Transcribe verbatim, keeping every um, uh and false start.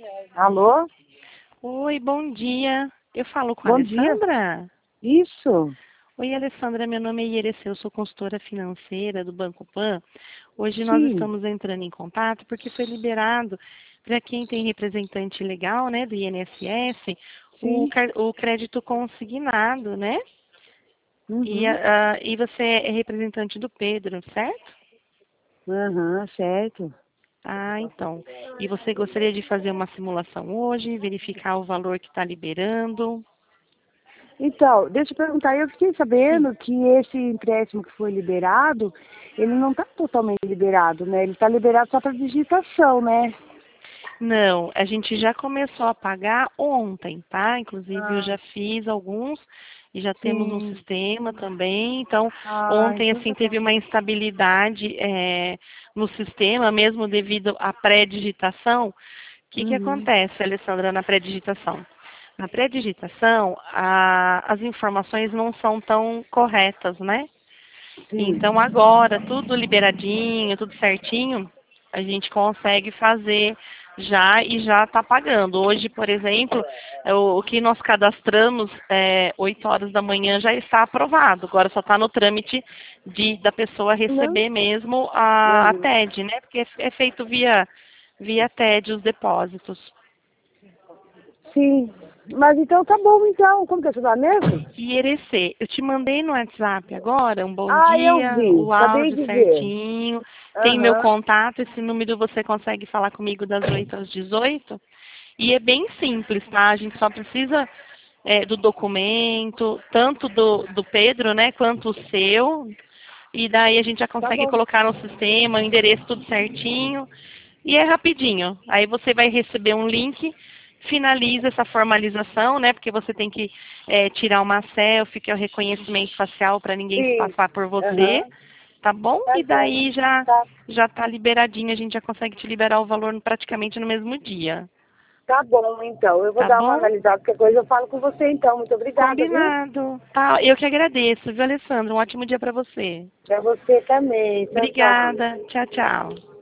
Alô? Oi, bom dia. Eu falo com a Bom dia. Alessandra? Isso? Oi, Alessandra, meu nome é Irecê, eu sou consultora financeira do Banco Pan. Hoje nós Sim, estamos entrando em contato porque foi liberado para quem tem representante legal, né, do I N S S, o, sim. car- o crédito consignado, né? E, Uhum. a- a- e você é representante do Pedro, certo? Aham, certo. Ah, então. E você gostaria de fazer uma simulação hoje, verificar o valor que está liberando? Então, deixa eu perguntar, eu fiquei Sim. sabendo que esse empréstimo que foi liberado, ele não está totalmente liberado, né? Ele está liberado só para digitação, né? Não, a gente já começou a pagar ontem, tá? Inclusive eu Ah, já fiz alguns e já temos no sim. sistema também. Então, Ah, ontem então assim tá teve bom. uma instabilidade eh, no sistema, mesmo devido à pré-digitação. O que que Uhum. acontece, Alessandra, na pré-digitação? Na pré-digitação, a- as informações não são tão corretas, né? Sim. Então agora, tudo liberadinho, tudo certinho, a gente consegue fazer já e já está pagando. Hoje, por exemplo, é o, o que nós cadastramos é, oito horas da manhã já está aprovado. Agora só está no trâmite de, da pessoa Não? receber mesmo a, a Uhum. T E D, né? Porque é, é feito via, via T E D os depósitos. Sim. Mas então tá bom, então. Como que é seu nome mesmo? E Erecê, eu te mandei no WhatsApp agora um bom Ah, eu dia, vi. o Acabei áudio de ver. certinho, tem meu Aham. contato, esse número você consegue falar comigo das oito às dezoito. E é bem simples, tá? A gente só precisa é, do documento, tanto do, do Pedro, né, quanto o seu. E daí a gente já Tá consegue bom. colocar no sistema, o endereço tudo certinho. E é rapidinho. Aí você vai receber um link, finaliza essa formalização, né? Porque você tem que é, tirar uma selfie, que é o reconhecimento facial para ninguém se Isso. passar por você, Aham. tá bom? Tá E certo. daí já Tá. já tá liberadinho, a gente já consegue te liberar o valor praticamente no mesmo dia. Tá bom, então. Eu vou Tá dar uma bom? analisada, qualquer coisa eu falo com você, então. Muito obrigada, viu? Combinado. Tá, eu que agradeço, viu, Alessandra? Um ótimo dia para você. Pra você também. Tchau, tchau. Obrigada. Tchau, tchau.